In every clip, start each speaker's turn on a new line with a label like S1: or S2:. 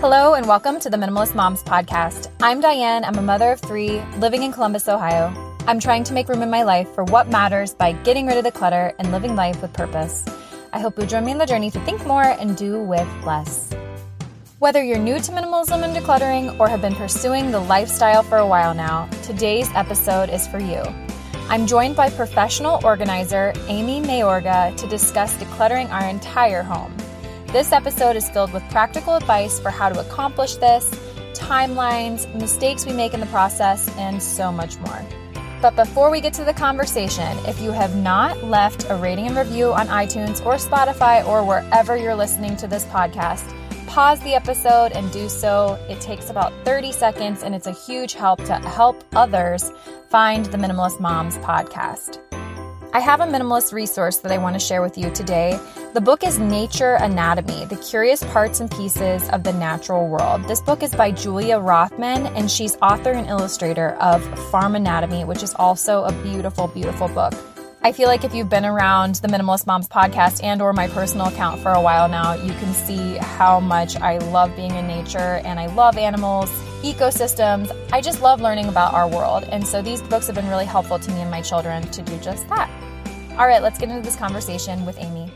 S1: Hello and welcome to the Minimalist Moms Podcast. I'm Diane. I'm a mother of 3 living in Columbus, Ohio. I'm trying to make room in my life for what matters by getting rid of the clutter and living life with purpose. I hope you'll join me on the journey to think more and do with less. Whether you're new to minimalism and decluttering or have been pursuing the lifestyle for a while now, today's episode is for you. I'm joined by professional organizer Amy Mayorga to discuss decluttering our entire home. This episode is filled with practical advice for how to accomplish this, timelines, mistakes we make in the process, and so much more. But before we get to the conversation, if you have not left a rating and review on iTunes or Spotify or wherever you're listening to this podcast, pause the episode and do so. It takes about 30 seconds and it's a huge help to help others find the Minimalist Moms podcast. I have a minimalist resource that I want to share with you today. The book is Nature Anatomy, The Curious Parts and Pieces of the Natural World. This book is by Julia Rothman, and she's author and illustrator of Farm Anatomy, which is also a beautiful, beautiful book. I feel like if you've been around the Minimalist Moms podcast and or my personal account for a while now, you can see how much I love being in nature and I love animals, ecosystems. I just love learning about our world. And so these books have been really helpful to me and my children to do just that. All right, let's get into this conversation with Amy.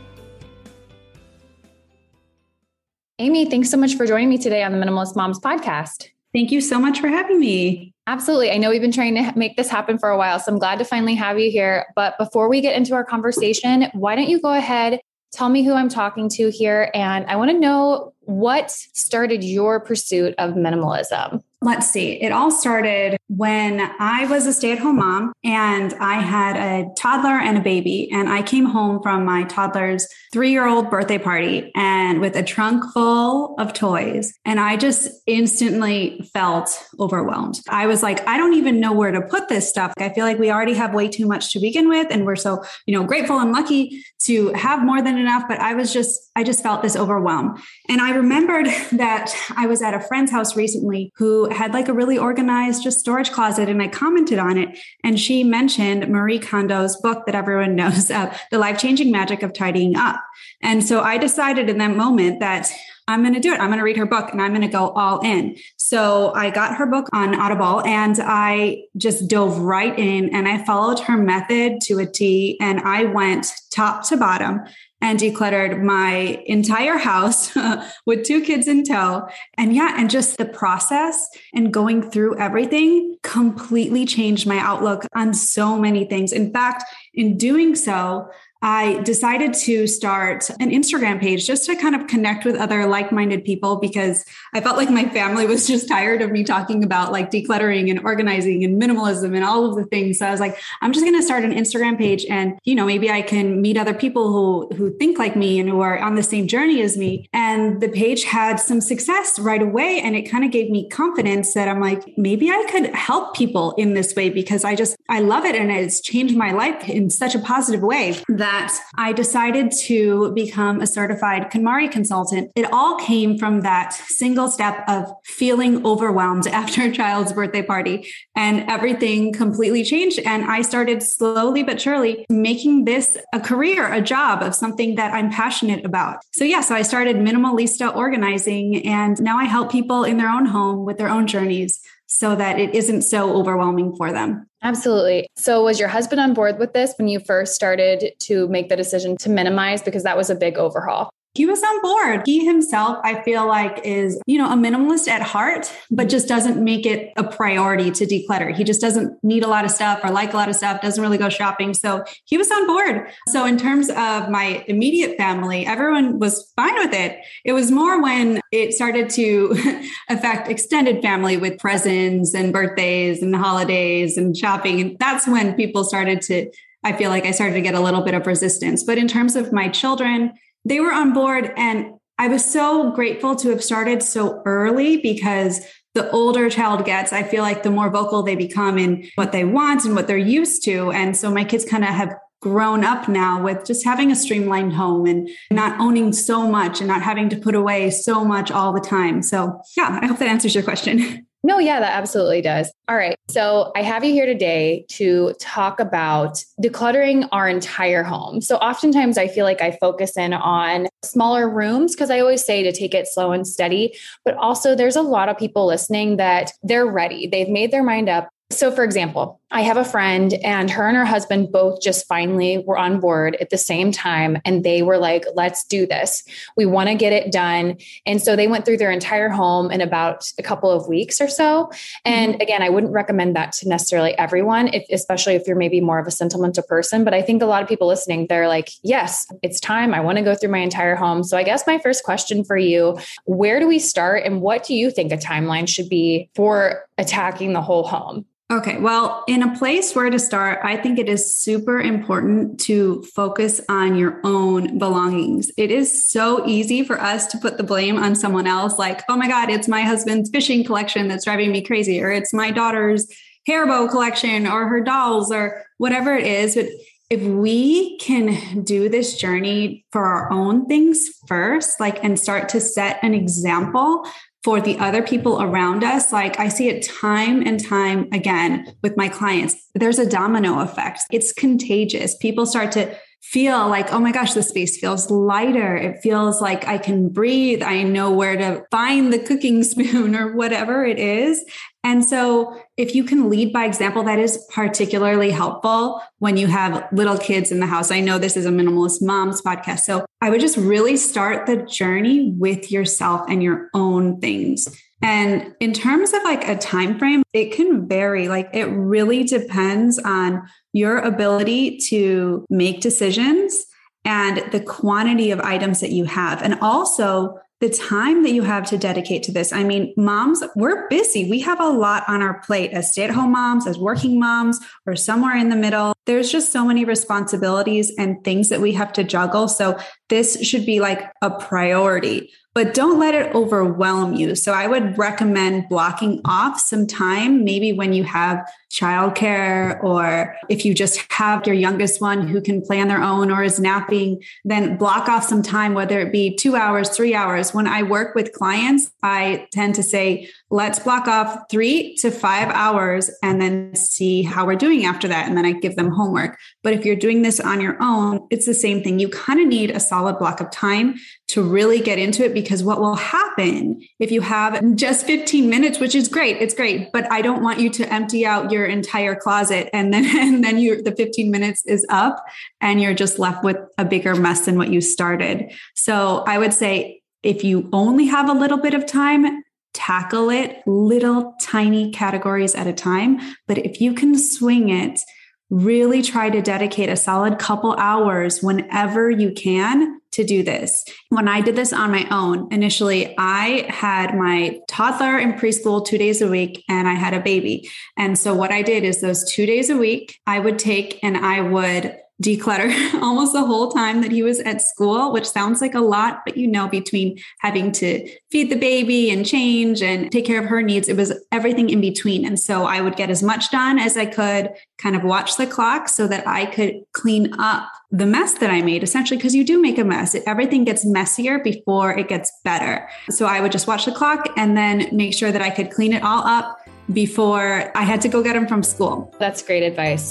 S1: Amy, thanks so much for joining me today on the Minimalist Moms podcast.
S2: Thank you so much for having me.
S1: Absolutely. I know we've been trying to make this happen for a while, so I'm glad to finally have you here. But before we get into our conversation, why don't you go ahead, tell me who I'm talking to here, and I want to know what started your pursuit of minimalism.
S2: Let's see. It all started when I was a stay-at-home mom and I had a toddler and a baby, and I came home from my toddler's 3-year-old birthday party and with a trunk full of toys. And I just instantly felt overwhelmed. I was like, I don't even know where to put this stuff. I feel like we already have way too much to begin with. And we're so, grateful and lucky to have more than enough. But I just felt this overwhelm. And I remembered that I was at a friend's house recently who had like a really organized just storage closet, and I commented on it. And she mentioned Marie Kondo's book that everyone knows, The Life-Changing Magic of Tidying Up. And so I decided in that moment that I'm going to do it. I'm going to read her book and I'm going to go all in. So I got her book on Audible and I just dove right in and I followed her method to a T, and I went top to bottom and decluttered my entire house with 2 kids in tow. And just the process and going through everything completely changed my outlook on so many things. In fact, in doing so, I decided to start an Instagram page just to kind of connect with other like-minded people, because I felt like my family was just tired of me talking about like decluttering and organizing and minimalism and all of the things. So I was like, I'm just going to start an Instagram page and, maybe I can meet other people who think like me and who are on the same journey as me. And the page had some success right away. And it kind of gave me confidence that I'm like, maybe I could help people in this way, because I love it. And it's changed my life in such a positive way that I decided to become a certified KonMari consultant. It all came from that single step of feeling overwhelmed after a child's birthday party, and everything completely changed. And I started slowly but surely making this a career, a job of something that I'm passionate about. So I started Minimalista Organizing, and now I help people in their own home with their own journeys so that it isn't so overwhelming for them.
S1: Absolutely. So was your husband on board with this when you first started to make the decision to minimize? Because that was a big overhaul.
S2: He was on board. He himself, I feel like, is, a minimalist at heart, but just doesn't make it a priority to declutter. He just doesn't need a lot of stuff or like a lot of stuff, doesn't really go shopping. So he was on board. So in terms of my immediate family, everyone was fine with it. It was more when it started to affect extended family with presents and birthdays and holidays and shopping. And that's when people started to, I feel like I started to get a little bit of resistance. But in terms of my children, they were on board, and I was so grateful to have started so early, because the older a child gets, I feel like the more vocal they become in what they want and what they're used to. And so my kids kind of have grown up now with just having a streamlined home and not owning so much and not having to put away so much all the time. So I hope that answers your question.
S3: No, yeah, that absolutely does. All right. So I have you here today to talk about decluttering our entire home. So oftentimes I feel like I focus in on smaller rooms because I always say to take it slow and steady. But also there's a lot of people listening that they're ready. They've made their mind up. So for example, I have a friend and her husband both just finally were on board at the same time. And they were like, let's do this. We want to get it done. And so they went through their entire home in about a couple of weeks or so. And again, I wouldn't recommend that to necessarily everyone, especially if you're maybe more of a sentimental person. But I think a lot of people listening, they're like, yes, it's time. I want to go through my entire home. So I guess my first question for you, where do we start? And what do you think a timeline should be for attacking the whole home?
S2: Okay, well, in a place where to start, I think it is super important to focus on your own belongings. It is so easy for us to put the blame on someone else, like, oh my God, it's my husband's fishing collection that's driving me crazy, or it's my daughter's hair bow collection, or her dolls, or whatever it is. But if we can do this journey for our own things first, and start to set an example for the other people around us. Like I see it time and time again with my clients. There's a domino effect. It's contagious. People start to feel like, oh my gosh, the space feels lighter. It feels like I can breathe. I know where to find the cooking spoon or whatever it is. And so if you can lead by example, that is particularly helpful when you have little kids in the house. I know this is a Minimalist Moms podcast. So I would just really start the journey with yourself and your own things. And in terms of a time frame, it can vary. It really depends on your ability to make decisions and the quantity of items that you have. And also the time that you have to dedicate to this. I mean, moms, we're busy. We have a lot on our plate as stay-at-home moms, as working moms, or somewhere in the middle. There's just so many responsibilities and things that we have to juggle. So this should be a priority, but don't let it overwhelm you. So I would recommend blocking off some time, maybe when you have childcare, or if you just have your youngest one who can play on their own or is napping, then block off some time, whether it be 2 hours, 3 hours. When I work with clients, I tend to say, let's block off 3 to 5 hours and then see how we're doing after that. And then I give them homework. But if you're doing this on your own, it's the same thing. You kind of need a solid block of time to really get into it, because what will happen if you have just 15 minutes, which is great, it's great, but I don't want you to empty out your entire closet and then the 15 minutes is up and you're just left with a bigger mess than what you started. So I would say if you only have a little bit of time, tackle it little tiny categories at a time. But if you can swing it, really try to dedicate a solid couple hours whenever you can to do this. When I did this on my own, initially, I had my toddler in preschool 2 days a week and I had a baby. And so what I did is those 2 days a week, I would take and I would declutter almost the whole time that he was at school, which sounds like a lot, but between having to feed the baby and change and take care of her needs, it was everything in between. And so I would get as much done as I could, kind of watch the clock so that I could clean up the mess that I made, essentially, because you do make a mess. Everything gets messier before it gets better. So I would just watch the clock and then make sure that I could clean it all up before I had to go get him from school.
S3: That's great advice.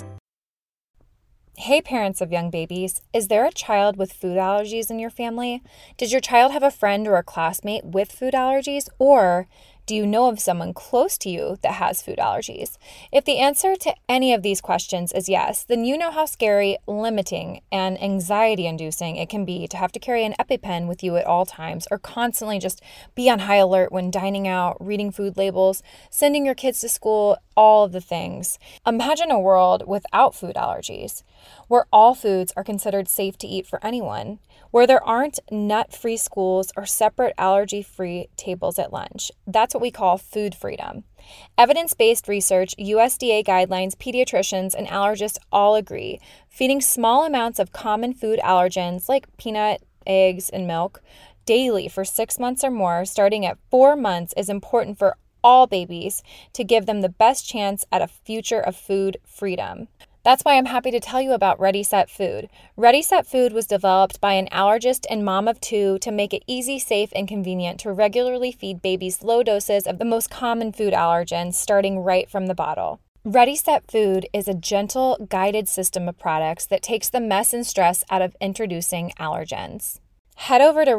S1: Hey, parents of young babies, is there a child with food allergies in your family? Does your child have a friend or a classmate with food allergies? Or do you know of someone close to you that has food allergies? If the answer to any of these questions is yes, then you know how scary, limiting, and anxiety-inducing it can be to have to carry an EpiPen with you at all times, or constantly just be on high alert when dining out, reading food labels, sending your kids to school, all of the things. Imagine a world without food allergies, where all foods are considered safe to eat for anyone, where there aren't nut-free schools or separate allergy-free tables at lunch. That's what we call food freedom. Evidence-based research, USDA guidelines, pediatricians, and allergists all agree feeding small amounts of common food allergens like peanut, eggs, and milk daily for 6 months or more, starting at 4 months, is important for all babies to give them the best chance at a future of food freedom. That's why I'm happy to tell you about Ready Set Food. Ready Set Food was developed by an allergist and mom of two to make it easy, safe, and convenient to regularly feed babies low doses of the most common food allergens starting right from the bottle. Ready Set Food is a gentle, guided system of products that takes the mess and stress out of introducing allergens. Head over to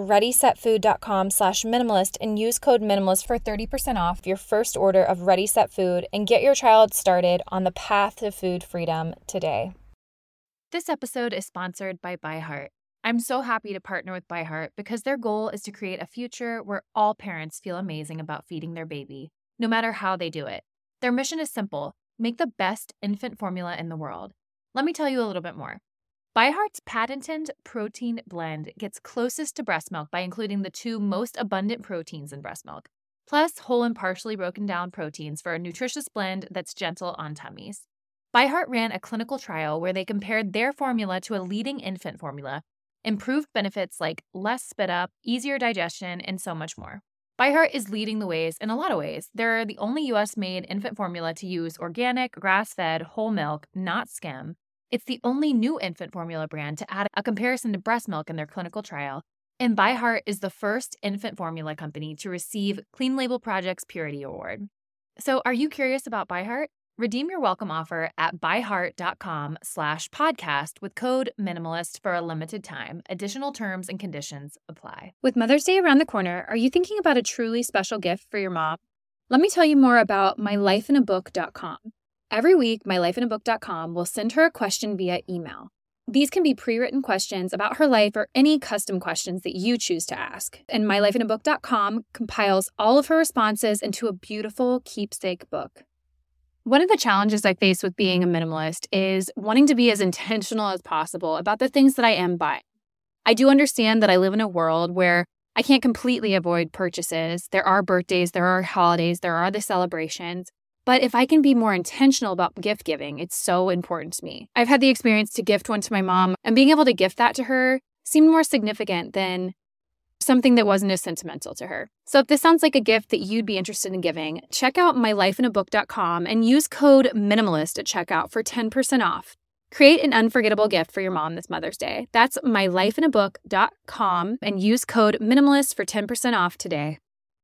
S1: readysetfood.com/minimalist and use code minimalist for 30% off your first order of Ready Set Food and get your child started on the path to food freedom today. This episode is sponsored by ByHeart. I'm so happy to partner with ByHeart because their goal is to create a future where all parents feel amazing about feeding their baby, no matter how they do it. Their mission is simple: make the best infant formula in the world. Let me tell you a little bit more. ByHeart's patented protein blend gets closest to breast milk by including the two most abundant proteins in breast milk, plus whole and partially broken down proteins for a nutritious blend that's gentle on tummies. ByHeart ran a clinical trial where they compared their formula to a leading infant formula, improved benefits like less spit up, easier digestion, and so much more. ByHeart is leading the ways in a lot of ways. They're the only U.S.-made infant formula to use organic, grass-fed, whole milk, not skim. It's the only new infant formula brand to add a comparison to breast milk in their clinical trial, and ByHeart is the first infant formula company to receive Clean Label Project's Purity Award. So are you curious about ByHeart? Redeem your welcome offer at byheart.com/podcast with code minimalist for a limited time. Additional terms and conditions apply. With Mother's Day around the corner, are you thinking about a truly special gift for your mom? Let me tell you more about mylifeinabook.com. Every week, mylifeinabook.com will send her a question via email. These can be pre-written questions about her life or any custom questions that you choose to ask. And mylifeinabook.com compiles all of her responses into a beautiful keepsake book. One of the challenges I face with being a minimalist is wanting to be as intentional as possible about the things that I am buying. I do understand that I live in a world where I can't completely avoid purchases. There are birthdays, there are holidays, there are the celebrations. But if I can be more intentional about gift giving, it's so important to me. I've had the experience to gift one to my mom, and being able to gift that to her seemed more significant than something that wasn't as sentimental to her. So if this sounds like a gift that you'd be interested in giving, check out mylifeinabook.com and use code minimalist at checkout for 10% off. Create an unforgettable gift for your mom this Mother's Day. That's mylifeinabook.com and use code minimalist for 10% off today.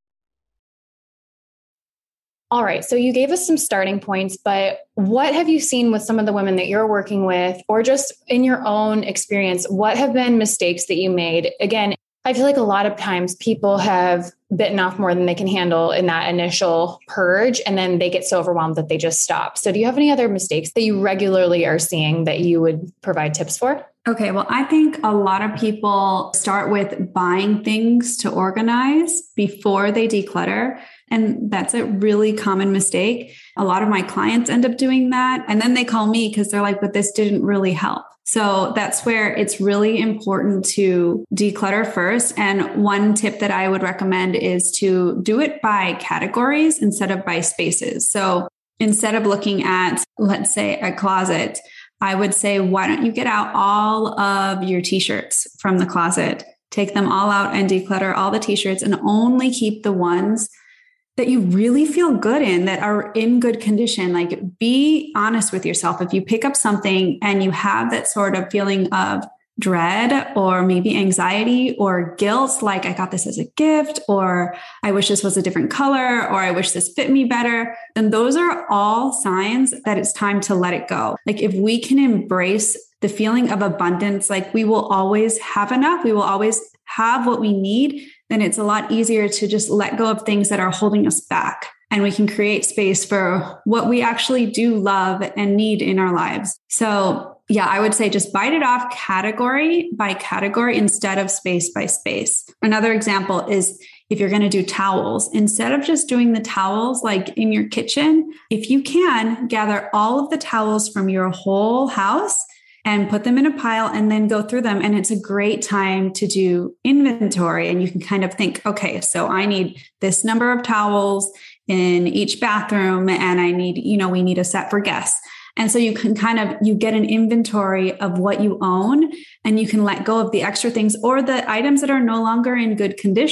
S3: All right, so you gave us some starting points, but what have you seen with some of the women that you're working with, or just in your own experience, what have been mistakes that you made? Again, I feel like a lot of times people have bitten off more than they can handle in that initial purge, and then they get so overwhelmed that they just stop. So do you have any other mistakes that you regularly are seeing that you would provide tips for?
S2: Okay, well, I think a lot of people start with buying things to organize before they declutter. And that's a really common mistake. A lot of my clients end up doing that. And then they call me because they're like, but this didn't really help. So that's where it's really important to declutter first. And one tip that I would recommend is to do it by categories instead of by spaces. So instead of looking at, let's say, a closet, I would say, why don't you get out all of your t-shirts from the closet, take them all out and declutter all the t-shirts and only keep the ones that you really feel good in, that are in good condition. Like, be honest with yourself. If you pick up something and you have that sort of feeling of dread or maybe anxiety or guilt, like I got this as a gift, or I wish this was a different color, or I wish this fit me better, then those are all signs that it's time to let it go. Like, if we can embrace the feeling of abundance, like we will always have enough, we will always have what we need, then it's a lot easier to just let go of things that are holding us back. And we can create space for what we actually do love and need in our lives. So yeah, I would say just bite it off category by category instead of space by space. Another example is if you're going to do towels, instead of just doing the towels like in your kitchen, if you can, gather all of the towels from your whole house and put them in a pile and then go through them. And it's a great time to do inventory. And you can kind of think, okay, so I need this number of towels in each bathroom, and I need, we need a set for guests. And so you can you get an inventory of what you own, and you can let go of the extra things or the items that are no longer in good condition.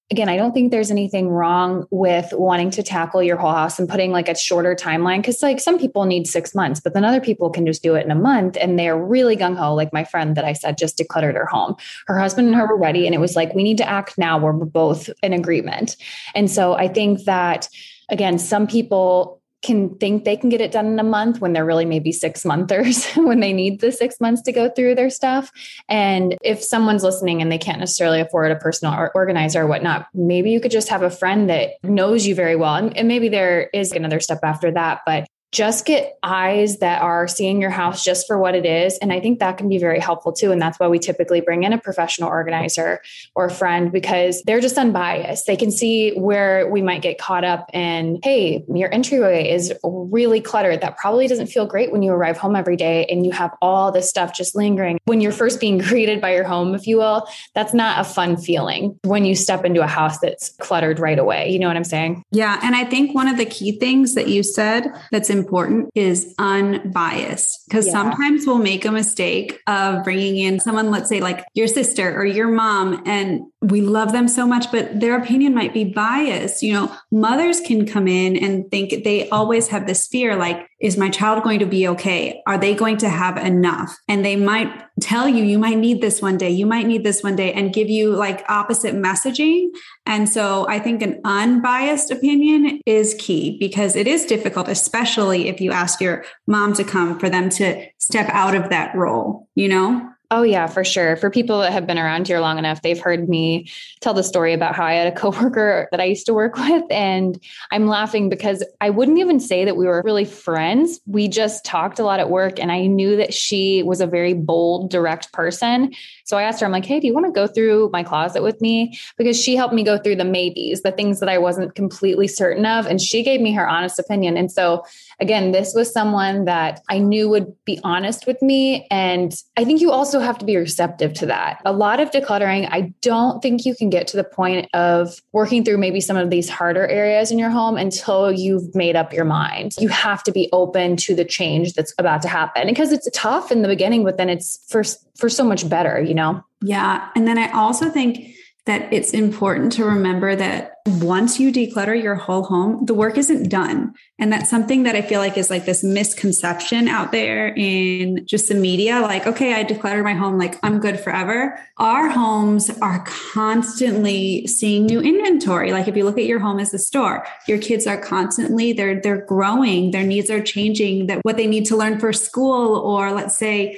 S3: again, I don't think there's anything wrong with wanting to tackle your whole house and putting like a shorter timeline. Cause like some people need 6 months, but then other people can just do it in a month and they're really gung ho. Like my friend that I said just decluttered her home. Her husband and her were ready. And it was like, we need to act now where we're both in agreement. And so I think that, again, some people can think they can get it done in a month when they're really maybe 6-monthers when they need the 6 months to go through their stuff. And if someone's listening and they can't necessarily afford a personal organizer or whatnot, maybe you could just have a friend that knows you very well. And maybe there is another step after that, but just get eyes that are seeing your house just for what it is. And I think that can be very helpful too. And that's why we typically bring in a professional organizer or a friend, because they're just unbiased. They can see where we might get caught up in, hey, your entryway is really cluttered. That probably doesn't feel great when you arrive home every day and you have all this stuff just lingering. When you're first being greeted by your home, if you will, that's not a fun feeling when you step into a house that's cluttered right away. You know what I'm saying?
S2: Yeah. And I think one of the key things that you said that's important is unbiased, because sometimes we'll make a mistake of bringing in someone, let's say like your sister or your mom, and we love them so much, but their opinion might be biased. You know, mothers can come in and think they always have this fear, like, is my child going to be okay? Are they going to have enough? And they might tell you, you might need this one day, you might need this one day, and give you like opposite messaging. And so I think an unbiased opinion is key, because it is difficult, especially if you ask your mom to come, for them to step out of that role, you know?
S3: Oh yeah, for sure. For people that have been around here long enough, they've heard me tell the story about how I had a coworker that I used to work with. And I'm laughing because I wouldn't even say that we were really friends. We just talked a lot at work, and I knew that she was a very bold, direct person. So I asked her, I'm like, hey, do you want to go through my closet with me? Because she helped me go through the maybes, the things that I wasn't completely certain of. And she gave me her honest opinion. And so again, this was someone that I knew would be honest with me. And I think you also have to be receptive to that. A lot of decluttering, I don't think you can get to the point of working through maybe some of these harder areas in your home until you've made up your mind. You have to be open to the change that's about to happen, because it's tough in the beginning, but then it's for so much better, you know?
S2: Yeah. And then I also think that it's important to remember that once you declutter your whole home, the work isn't done. And that's something that I feel like is like this misconception out there in just the media. Like, okay, I decluttered my home, like I'm good forever. Our homes are constantly seeing new inventory. Like if you look at your home as a store, your kids are constantly, they're growing, their needs are changing, that what they need to learn for school, or let's say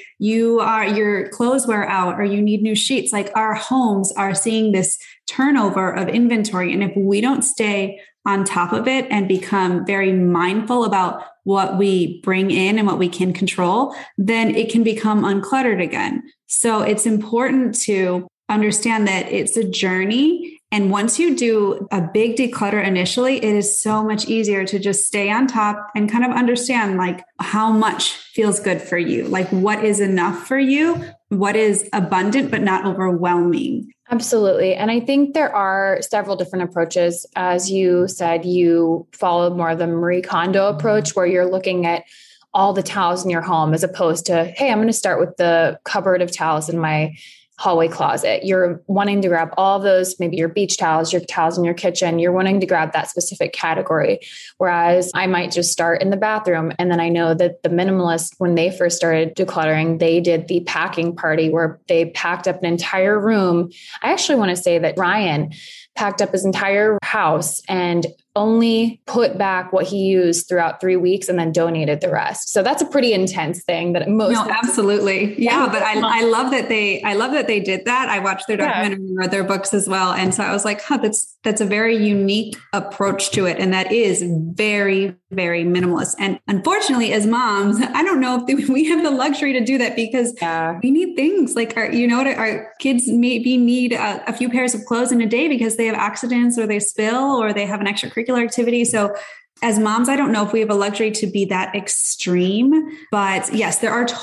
S2: your clothes wear out or you need new sheets. Like our homes are seeing this turnover of inventory. And if we don't stay on top of it and become very mindful about what we bring in and what we can control, then it can become uncluttered again. So it's important to understand that it's a journey. And once you do a big declutter initially, it is so much easier to just stay on top and kind of understand like how much feels good for you, like what is enough for you, what is abundant but not overwhelming.
S3: Absolutely. And I think there are several different approaches. As you said, you followed more of the Marie Kondo approach, where you're looking at all the towels in your home as opposed to, hey, I'm going to start with the cupboard of towels in my hallway closet. You're wanting to grab all of those, maybe your beach towels, your towels in your kitchen. You're wanting to grab that specific category. Whereas I might just start in the bathroom. And then I know that the minimalists, when they first started decluttering, they did the packing party where they packed up an entire room. I actually want to say that Ryan packed up his entire house and only put back what he used throughout 3 weeks and then donated the rest. So that's a pretty intense thing that most.
S2: No, absolutely. Yeah. But I love that they did that. I watched their documentary and read their books as well. And so I was like, that's a very unique approach to it. And that is very, very minimalist. And unfortunately, as moms, I don't know if we have the luxury to do that, because we need things like our kids maybe need a few pairs of clothes in a day because they have accidents or they spill or they have an extracurricular activity. So as moms, I don't know if we have a luxury to be that extreme, but yes, there are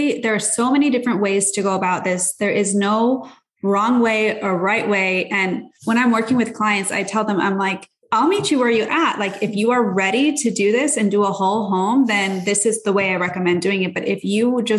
S2: so many different ways to go about this. There is no wrong way or right way. And when I'm working with clients, I tell them, I'm like, I'll meet you where you're at. Like if you are ready to do this and do a whole home, then this is the way I recommend doing it. But if you just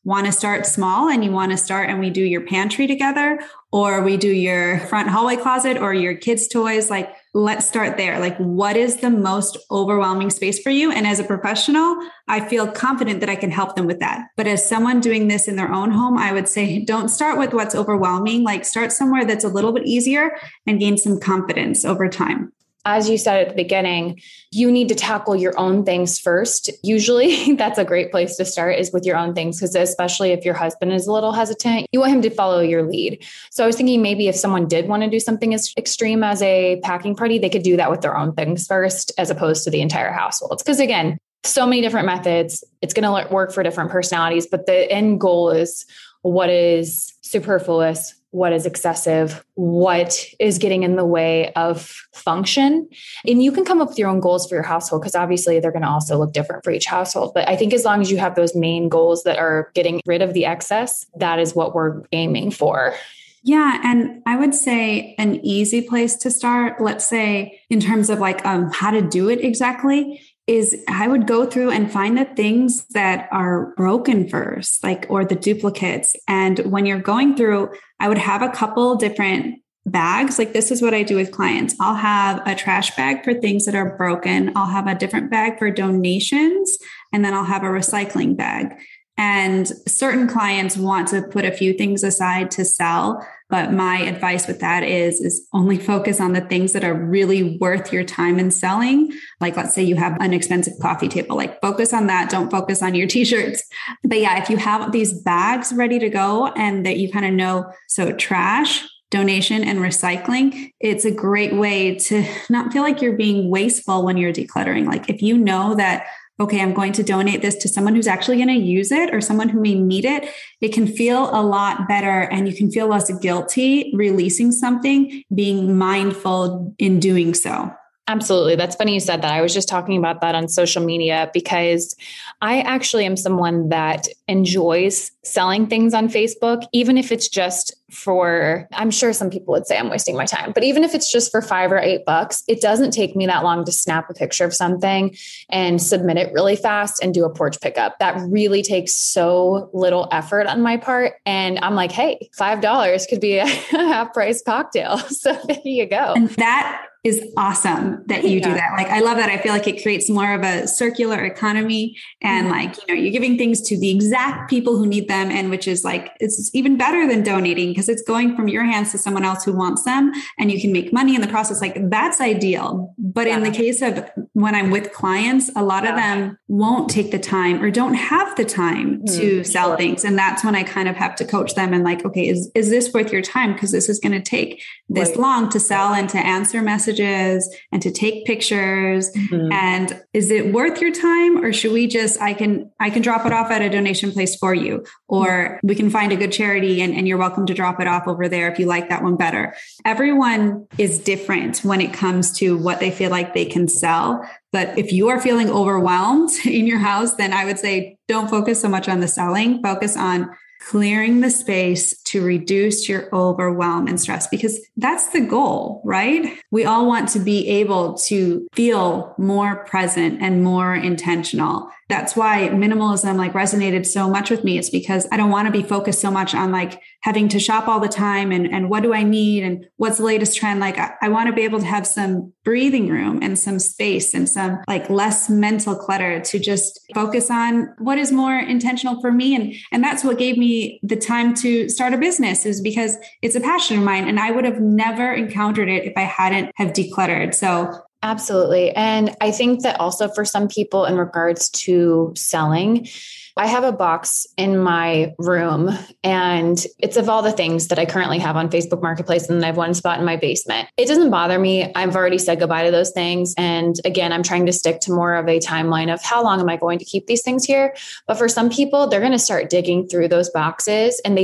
S2: want to start small and you want to start and we do your pantry together, or we do your front hallway closet or your kids' toys, like let's start there. Like, what is the most overwhelming space for you? And as a professional, I feel confident that I can help them with that. But as someone doing this in their own home, I would say, don't start with what's overwhelming. Like, start somewhere that's a little bit easier and gain some confidence over time.
S3: As you said at the beginning, you need to tackle your own things first. Usually that's a great place to start, is with your own things, because especially if your husband is a little hesitant, you want him to follow your lead. So I was thinking maybe if someone did want to do something as extreme as a packing party, they could do that with their own things first, as opposed to the entire household. Because again, so many different methods. It's going to work for different personalities, but the end goal is what is superfluous, what is excessive, what is getting in the way of function. And you can come up with your own goals for your household, because obviously they're going to also look different for each household. But I think as long as you have those main goals that are getting rid of the excess, that is what we're aiming for.
S2: Yeah. And I would say an easy place to start, let's say in terms of like how to do it exactly, is I would go through and find the things that are broken first, like, or the duplicates. And when you're going through, I would have a couple different bags. Like, this is what I do with clients. I'll have a trash bag for things that are broken. I'll have a different bag for donations, and then I'll have a recycling bag. And certain clients want to put a few things aside to sell. But my advice with that is only focus on the things that are really worth your time in selling. Like, let's say you have an expensive coffee table, like focus on that. Don't focus on your t-shirts. But yeah, if you have these bags ready to go and that you kind of know, so trash, donation, and recycling, it's a great way to not feel like you're being wasteful when you're decluttering. Like, if you know that, okay, I'm going to donate this to someone who's actually going to use it or someone who may need it, it can feel a lot better, and you can feel less guilty releasing something, being mindful in doing so.
S3: Absolutely. That's funny you said that. I was just talking about that on social media, because I actually am someone that enjoys selling things on Facebook, even if it's just for, I'm sure some people would say I'm wasting my time, but even if it's just for $5 or $8, it doesn't take me that long to snap a picture of something and submit it really fast and do a porch pickup. That really takes so little effort on my part. And I'm like, hey, $5 could be a half price cocktail. So there you go.
S2: And that is awesome that you do that. Like, I love that. I feel like it creates more of a circular economy, and like, you're giving things to the exact people who need them. And which is like, it's even better than donating, because it's going from your hands to someone else who wants them, and you can make money in the process. Like, that's ideal. But in the case of when I'm with clients, a lot of them won't take the time or don't have the time to sell things. And that's when I kind of have to coach them and like, okay, is this worth your time? Because this is going to take this long to sell and to answer messages and to take pictures. And is it worth your time, or should we just, I can drop it off at a donation place for you, or we can find a good charity and you're welcome to drop it off over there if you like that one better. Everyone is different when it comes to what they feel like they can sell. But if you are feeling overwhelmed in your house, then I would say don't focus so much on the selling, focus on clearing the space to reduce your overwhelm and stress, because that's the goal, right? We all want to be able to feel more present and more intentional. That's why minimalism like resonated so much with me. It's because I don't want to be focused so much on like having to shop all the time and what do I need and what's the latest trend. Like, I want to be able to have some breathing room and some space and some like less mental clutter to just focus on what is more intentional for me. And that's what gave me the time to start a business, is because it's a passion of mine, and I would have never encountered it if I hadn't have decluttered. So
S3: absolutely. And I think that also for some people in regards to selling, I have a box in my room, and it's of all the things that I currently have on Facebook Marketplace. And then I have one spot in my basement. It doesn't bother me. I've already said goodbye to those things. And again, I'm trying to stick to more of a timeline of how long am I going to keep these things here? But for some people, they're going to start digging through those boxes, and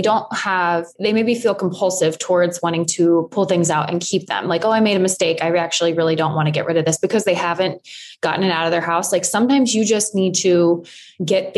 S3: they maybe feel compulsive towards wanting to pull things out and keep them. Like, oh, I made a mistake. I actually really don't want to get rid of this, because they haven't gotten it out of their house. Like, sometimes you just need to get things out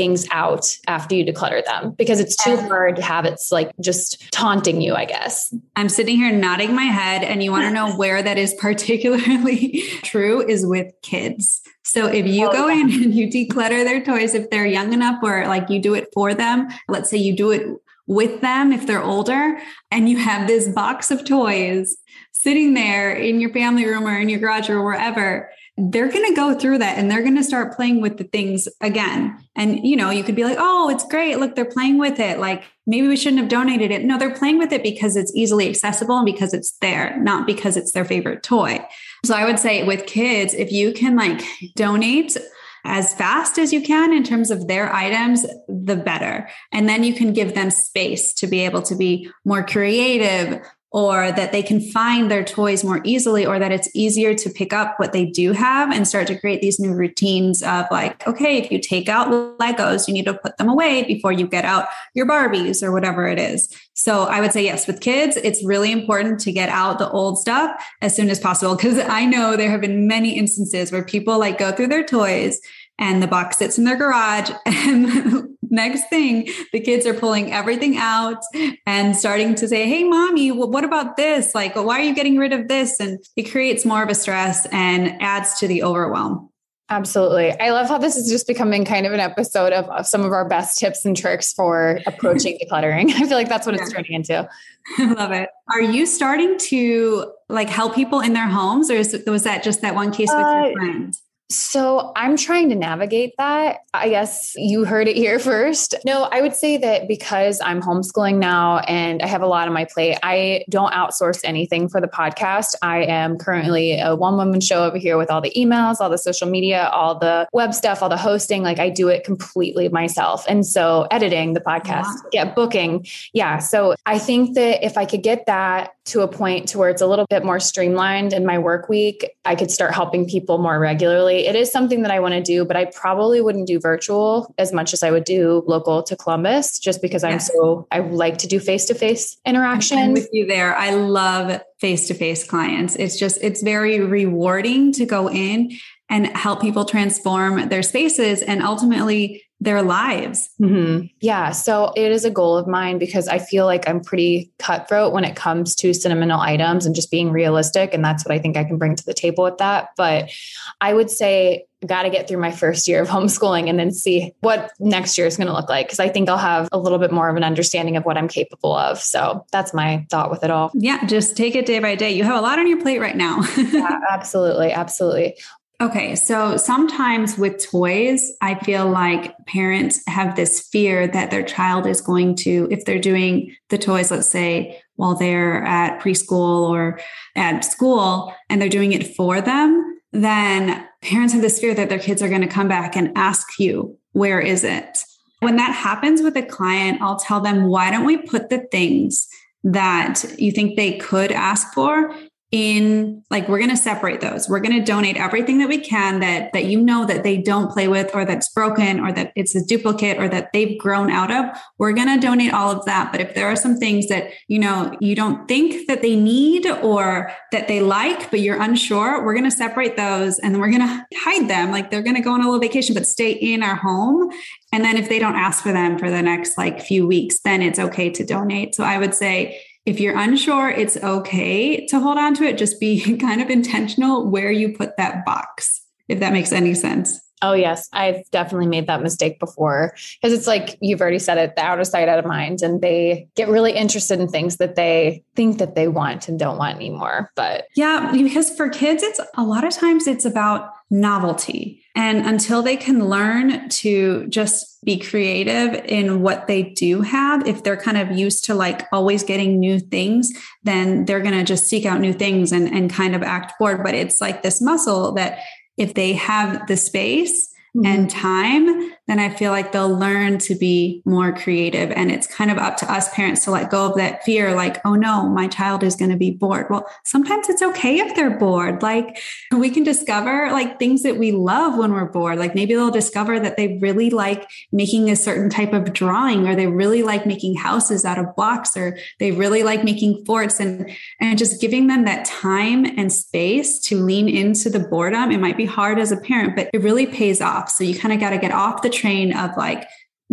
S3: out after you declutter them because it's too hard to have it's like just taunting you, I guess.
S2: I'm sitting here nodding my head, and you want to know where that is particularly true is with kids. So if you go in and you declutter their toys, if they're young enough or like you do it for them, let's say you do it with them if they're older, and you have this box of toys sitting there in your family room or in your garage or wherever, they're going to go through that and they're going to start playing with the things again. And, you know, you could be like, oh, it's great. Look, they're playing with it. Like maybe we shouldn't have donated it. No, they're playing with it because it's easily accessible and because it's there, not because it's their favorite toy. So I would say with kids, if you can like donate as fast as you can in terms of their items, the better. And then you can give them space to be able to be more creative, or that they can find their toys more easily, or that it's easier to pick up what they do have and start to create these new routines of like, okay, if you take out Legos, you need to put them away before you get out your Barbies or whatever it is. So I would say, yes, with kids, it's really important to get out the old stuff as soon as possible. Because I know there have been many instances where people like go through their toys and the box sits in their garage, and next thing, the kids are pulling everything out and starting to say, hey, mommy, well, what about this? Like, why are you getting rid of this? And it creates more of a stress and adds to the overwhelm.
S3: Absolutely. I love how this is just becoming kind of an episode of some of our best tips and tricks for approaching decluttering. I feel like that's what it's turning into.
S2: I love it. Are you starting to like help people in their homes, or was that just that one case with your friends?
S3: So I'm trying to navigate that. I guess you heard it here first. No, I would say that because I'm homeschooling now and I have a lot on my plate, I don't outsource anything for the podcast. I am currently a one-woman show over here with all the emails, all the social media, all the web stuff, all the hosting. Like I do it completely myself. And so editing the podcast, booking. Yeah. So I think that if I could get that to a point to where it's a little bit more streamlined in my work week, I could start helping people more regularly. It is something that I want to do, but I probably wouldn't do virtual as much as I would do local to Columbus, just because I like to do face-to-face interaction.
S2: I'm with you there. I love face-to-face clients. It's very rewarding to go in and help people transform their spaces and ultimately their lives.
S3: Mm-hmm. Yeah. So it is a goal of mine because I feel like I'm pretty cutthroat when it comes to sentimental items and just being realistic. And that's what I think I can bring to the table with that. But I would say I got to get through my first year of homeschooling and then see what next year is going to look like. Cause I think I'll have a little bit more of an understanding of what I'm capable of. So that's my thought with it all.
S2: Yeah. Just take it day by day. You have a lot on your plate right now.
S3: Yeah, absolutely. Absolutely.
S2: Okay. So sometimes with toys, I feel like parents have this fear that their child is going to, if they're doing the toys, let's say, while they're at preschool or at school, and they're doing it for them, then parents have this fear that their kids are going to come back and ask you, where is it? When that happens with a client, I'll tell them, why don't we put the things that you think they could ask for in, like, we're going to separate those. We're going to donate everything that we can that you know that they don't play with, or that's broken, or that it's a duplicate, or that they've grown out of. We're going to donate all of that. But if there are some things that, you know, you don't think that they need or that they like, but you're unsure, we're going to separate those and then we're going to hide them. Like they're going to go on a little vacation, but stay in our home. And then if they don't ask for them for the next like few weeks, then it's okay to donate. So I would say, if you're unsure, it's okay to hold on to it. Just be kind of intentional where you put that box, if that makes any sense.
S3: Oh, yes. I've definitely made that mistake before, because it's like, you've already said it, the out of sight, out of mind, and they get really interested in things that they think that they want and don't want anymore. But
S2: yeah, because for kids, it's a lot of times it's about novelty. And until they can learn to just be creative in what they do have, if they're kind of used to like always getting new things, then they're going to just seek out new things and kind of act bored. But it's like this muscle that if they have the space and time, then I feel like they'll learn to be more creative. And it's kind of up to us parents to let go of that fear, like, oh no, my child is going to be bored. Well, sometimes it's okay if they're bored. Like we can discover like things that we love when we're bored. Like maybe they'll discover that they really like making a certain type of drawing, or they really like making houses out of blocks, or they really like making forts, and just giving them that time and space to lean into the boredom. It might be hard as a parent, but it really pays off. So you kind of got to get off the train of like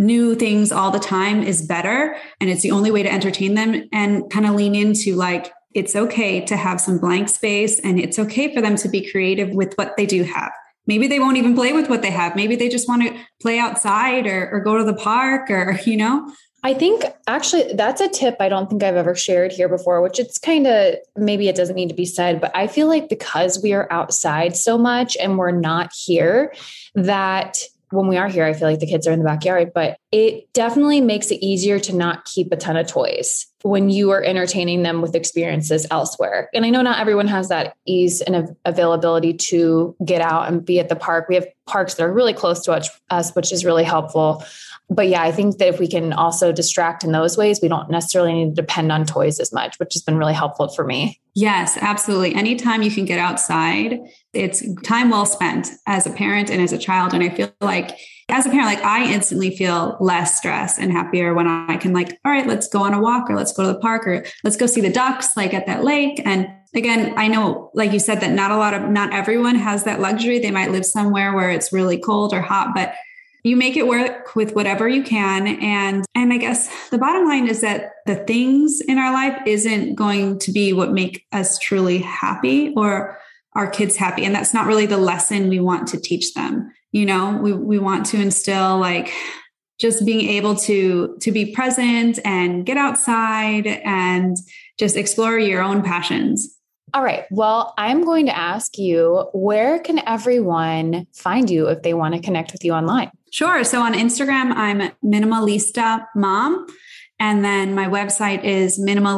S2: new things all the time is better. And it's the only way to entertain them, and kind of lean into like, it's okay to have some blank space, and it's okay for them to be creative with what they do have. Maybe they won't even play with what they have. Maybe they just want to play outside or go to the park or,
S3: I think actually that's a tip I don't think I've ever shared here before, which it's kind of, maybe it doesn't need to be said, but I feel like because we are outside so much and we're not here, that when we are here, I feel like the kids are in the backyard, but it definitely makes it easier to not keep a ton of toys when you are entertaining them with experiences elsewhere. And I know not everyone has that ease and availability to get out and be at the park. We have parks that are really close to us, which is really helpful. But yeah, I think that if we can also distract in those ways, we don't necessarily need to depend on toys as much, which has been really helpful for me.
S2: Yes, absolutely. Anytime you can get outside, it's time well spent as a parent and as a child. And I feel like as a parent, like I instantly feel less stressed and happier when I can like, all right, let's go on a walk, or let's go to the park, or let's go see the ducks like at that lake. And again, I know, like you said, that not everyone has that luxury. They might live somewhere where it's really cold or hot, but you make it work with whatever you can. And I guess the bottom line is that the things in our life isn't going to be what make us truly happy or our kids happy. And that's not really the lesson we want to teach them. We want to instill like just being able to be present and get outside and just explore your own passions.
S3: All right. Well, I'm going to ask you, where can everyone find you if they want to connect with you online?
S2: Sure. So on Instagram, I'm Minimalista Mom. And then my website is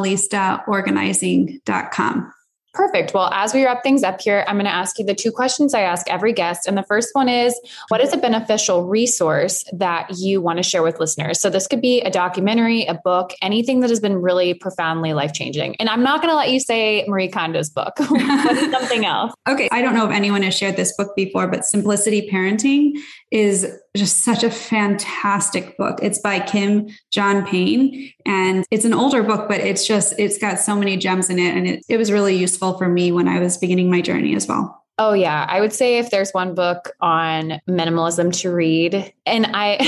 S2: minimalistaorganizing.com.
S3: Perfect. Well, as we wrap things up here, I'm going to ask you the two questions I ask every guest. And the first one is, what is a beneficial resource that you want to share with listeners? So this could be a documentary, a book, anything that has been really profoundly life-changing. And I'm not going to let you say Marie Kondo's book. What is something else?
S2: Okay. I don't know if anyone has shared this book before, but Simplicity Parenting is just such a fantastic book. It's by Kim John Payne, and it's an older book, but it's got so many gems in it. And it was really useful for me when I was beginning my journey as well.
S3: Oh yeah. I would say if there's one book on minimalism to read, and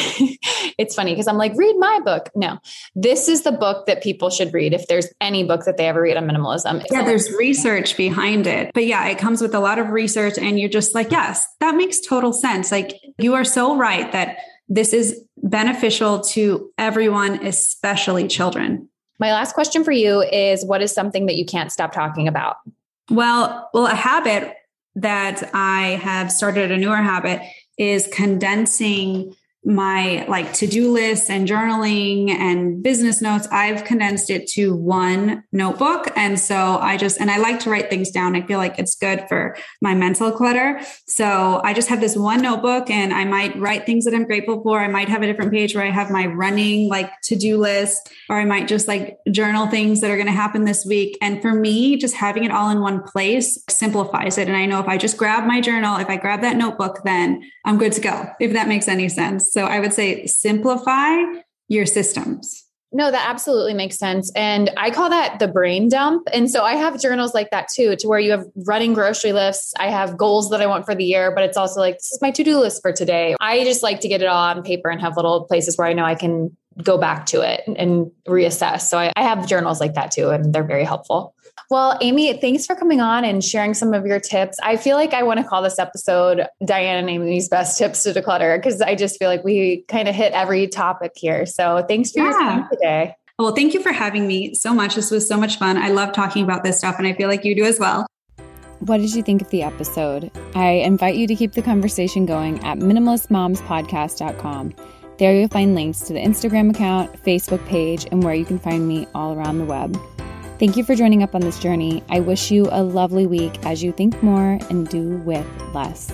S3: it's funny because I'm like, read my book. No, this is the book that people should read. If there's any book that they ever read on minimalism.
S2: Yeah, there's research behind it, but yeah, it comes with a lot of research, and you're just like, yes, that makes total sense. Like, you are so right that this is beneficial to everyone, especially children.
S3: My last question for you is, what is something that you can't stop talking about?
S2: Well, a habit that I have started, a newer habit, is condensing my like to-do lists and journaling and business notes. I've condensed it to one notebook. And so I like to write things down. I feel like it's good for my mental clutter. So I just have this one notebook, and I might write things that I'm grateful for. I might have a different page where I have my running like to-do list, or I might just like journal things that are going to happen this week. And for me, just having it all in one place simplifies it. And I know if I just grab my journal, if I grab that notebook, then I'm good to go, if that makes any sense. So I would say simplify your systems.
S3: No, that absolutely makes sense. And I call that the brain dump. And so I have journals like that too, to where you have running grocery lists. I have goals that I want for the year, but it's also like, this is my to-do list for today. I just like to get it all on paper and have little places where I know I can go back to it and reassess. So I have journals like that too, and they're very helpful. Well, Amy, thanks for coming on and sharing some of your tips. I feel like I want to call this episode Diane and Amy's Best Tips to Declutter, because I just feel like we kind of hit every topic here. So thanks for your time today.
S2: Well, thank you for having me so much. This was so much fun. I love talking about this stuff, and I feel like you do as well.
S1: What did you think of the episode? I invite you to keep the conversation going at minimalistmomspodcast.com. There you'll find links to the Instagram account, Facebook page, and where you can find me all around the web. Thank you for joining up on this journey. I wish you a lovely week as you think more and do with less.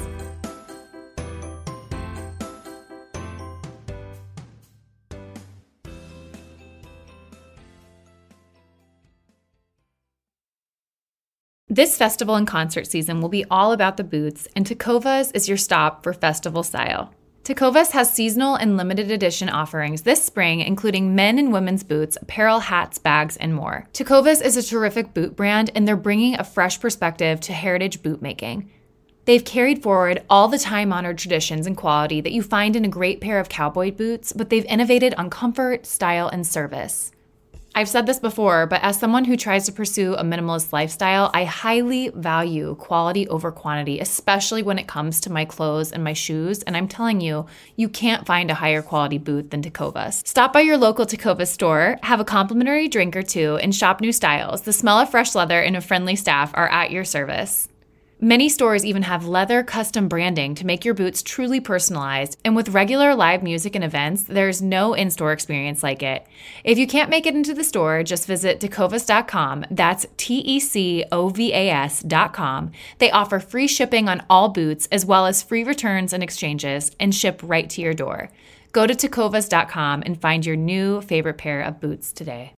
S1: This festival and concert season will be all about the boots, and Tecovas is your stop for festival style. Tecovas has seasonal and limited edition offerings this spring, including men and women's boots, apparel, hats, bags, and more. Tecovas is a terrific boot brand, and they're bringing a fresh perspective to heritage boot making. They've carried forward all the time-honored traditions and quality that you find in a great pair of cowboy boots, but they've innovated on comfort, style, and service. I've said this before, but as someone who tries to pursue a minimalist lifestyle, I highly value quality over quantity, especially when it comes to my clothes and my shoes. And I'm telling you, you can't find a higher quality boot than Tecovas. Stop by your local Tecovas store, have a complimentary drink or two, and shop new styles. The smell of fresh leather and a friendly staff are at your service. Many stores even have leather custom branding to make your boots truly personalized, and with regular live music and events, there's no in-store experience like it. If you can't make it into the store, just visit tecovas.com. That's TECOVAS.com. They offer free shipping on all boots, as well as free returns and exchanges, and ship right to your door. Go to tecovas.com and find your new favorite pair of boots today.